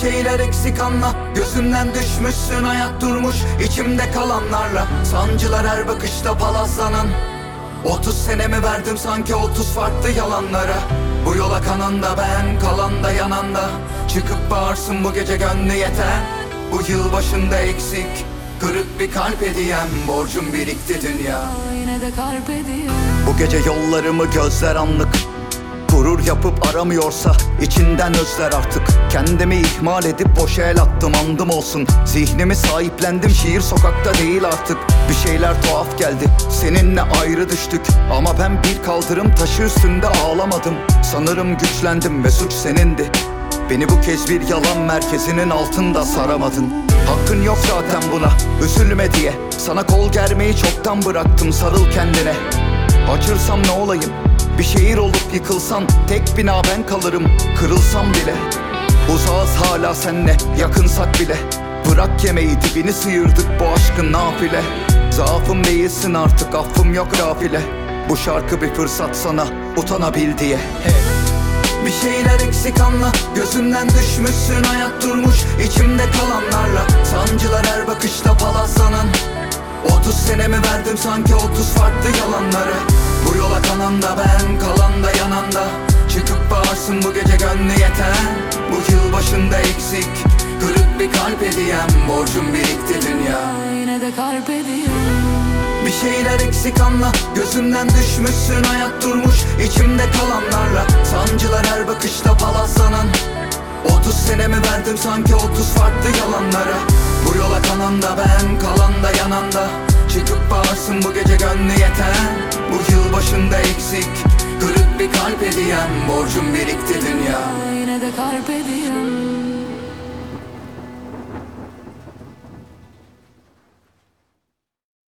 şeyler eksik anla. Gözümden düşmüşsün, hayat durmuş içimde kalanlarla. Sancılar her bakışta palazlanan. 30 senemi verdim sanki 30 farklı yalanlara. Bu yola kanan da ben, kalan da yanan da. Çıkıp bağırsın bu gece gönlü yeten. Bu yıl başında eksik, kırık bir kalp hediyem. Borcum birikti dünya, yine de carpe diem. bu gece yollarımı gözler anlık. Gurur yapıp aramıyorsa içinden özler artık. Kendimi ihmal edip boşa el attım, andım olsun. Zihnimi sahiplendim, şiir sokakta değil artık. Bir şeyler tuhaf geldi, seninle ayrı düştük. Ama ben bir kaldırım taşı üstünde ağlamadım. Sanırım güçlendim ve suç senindi. Beni bu kez bir yalan merkezinin altında saramadın. Hakkın yok zaten buna, üzülme diye. Sana kol germeyi çoktan bıraktım, sarıl kendine. Açırsam ne olayım, bir şehir olup yıkılsan, tek bina ben kalırım, kırılsam bile. Uzağız hala senle, yakınsak bile. Bırak yemeği, dibini sıyırdık bu aşkın nafile. Zaafım değilsin artık, affım yok rafile. Bu şarkı bir fırsat sana, utanabil diye. Bir şeyler eksik anla. Gözümden düşmüşsün, hayat durmuş içimde kalanlarla. Sancılar her bakışta palazlanan. 30 senemi verdim sanki 30 farklı yalanlara. Bu yola kanan da ben, kalan da yanan da. Çıkıp bağırsın bu gece gönlü yeten. Bu yıl başında eksik, kırık bir kalp hediyem. Borcum birikti dünya, Yine de carpe diem. bir şeyler eksik anla. Gözümden düşmüşsün, hayat durmuş içimde kalanlarla. Sancılar her bakışta palazlanan. 30 senemi verdim sanki 30 farklı yalanlara. Bu yola kanan da ben, kalan da yanan da. Çıkıp bağırsın bu gece gönlü yeten. Bu yıl başında eksik, kırık bir kalp hediyem. Borcum birikti dünya, Yine de carpe diem.